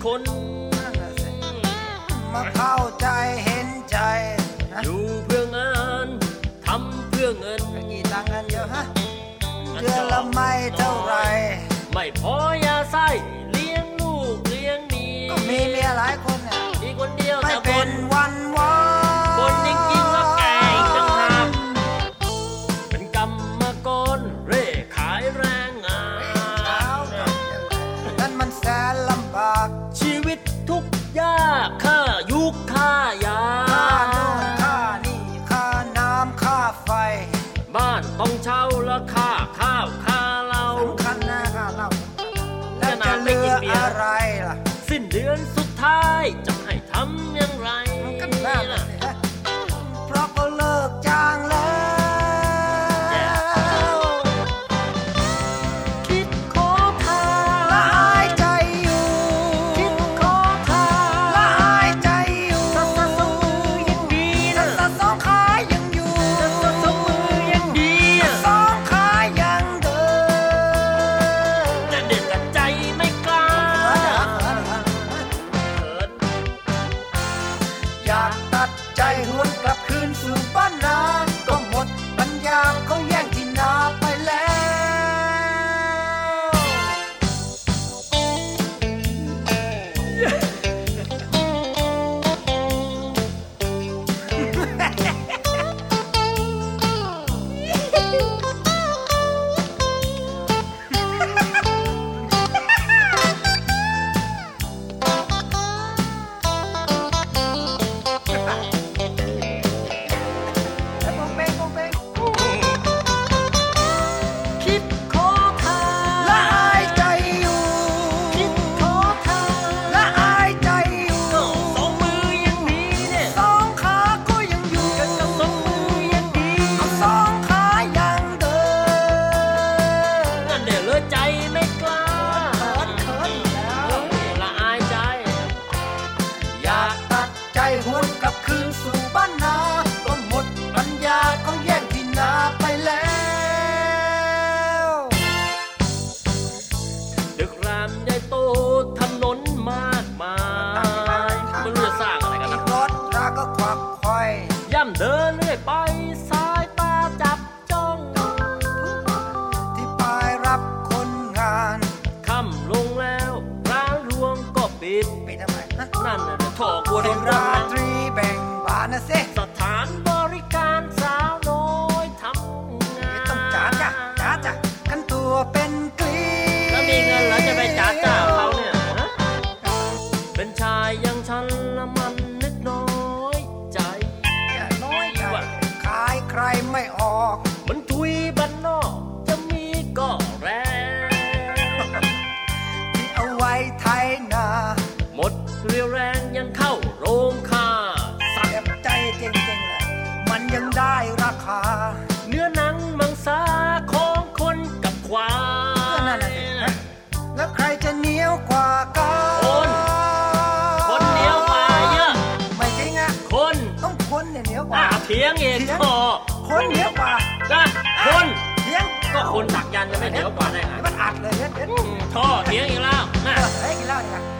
คนมาเข้าใจเห็นใจอยู่เพื่องานทำเพื่อเงินกี่ตังค์กันเยอะฮะเดือนละไม่เท่าไรไม่พอยาไส้เลี้ยงลูกเลี้ยงเมียก็มีเมียหลายคนเนี่ยมีคนเดียวแต่เป็นวันบนจริงๆแล้วแก่จังหากเป็นกรรมกรเร่ขายแรงงานนั่นมันแสนลำบากชีวิตทุกยากค่ายุคค่ายาค่าโน่นค่านี่ค่าน้ำค่าไฟบ้านต้องเช่าและค่าข้าวค่าเหล้าสำคัญนะค่าเหล้าแล้วจะเหลืออะไรล่ะสิ้นเดือนสุดท้ายจะให้ทำอย่างไรก็น่าล่ะเพราะก็เลิกจ้างแล้วคิดขอทานละอายใจอยู่คิดขอทานละอายใจอยู่สักสองมือยังดีนะสักสองขายังอยู่สักสองมือยังดีสองขายังเดินแต่เด็กกับใจไม่กล้าอยากตัดใจหวนกลับคืนสู่บ้านนาก็หมดปัญญาเขาแย่งที่นาไปแล้วคิดขอทานละอายใจอยู่คิดขอทานละอายใจอยู่ก็สองมือยังดีเนี่ยสองขาก็ยังอยู่กับสองมือยังดีสองขายังเดินนั่นเดี๋ยวเลยใจไม่กล้าเขินแล้วละอายใจอยากตัดใจหวนกลับคืนสู่บ้านนาก็หมดปัญญาเขาแย่งที่นาไปแล้วดึกรามใหญ่โตถนนมากมายไม่รู้จะสร้างอะไรกันนะรถราก็ควักไขว่ย่ำเดินเรื่อยไปสายตาจับจ้องที่ปลายรับคนงานค่ำลงแล้วร้านรวงก็ปิดทำไมนั่นน่ะถอกบัวเป็นราตรีแบ่งบานนะสิสถานบริการสาวน้อยทำงานต้องจ๋าจ้ะกันตัวเป็นกลีแล้วมีเงินแล้วจะไปจ๋าเขาเนี่ยเป็นชายอย่างฉันละมันนึกน้อยใจขายใครไม่ออกมันทุยบ้านนอกจะมีก็แรงที่เอาไว้ไถนาหมดเรี่ยวแรงยังเข้าโรงฆ่าสัตว์ใจจริงๆแหละมันยังได้ราคาเนื้อหนังมังสาของคนกับควายนั่นน่ะแล้วใครจะเหนียวกว่ากันคนเหนียวกว่าเยอะไม่จริงอ่ะคนต้องคนเนี่ยเหนียวกว่าเถียงเองคนเหนียวกว่าคนเถียงก็คนสักยันจะไม่เหนียวกว่าได้ไงมันอัดเลยท่อเถียงอีกแล้วเฮ้ยกินเหล้าดีกว่า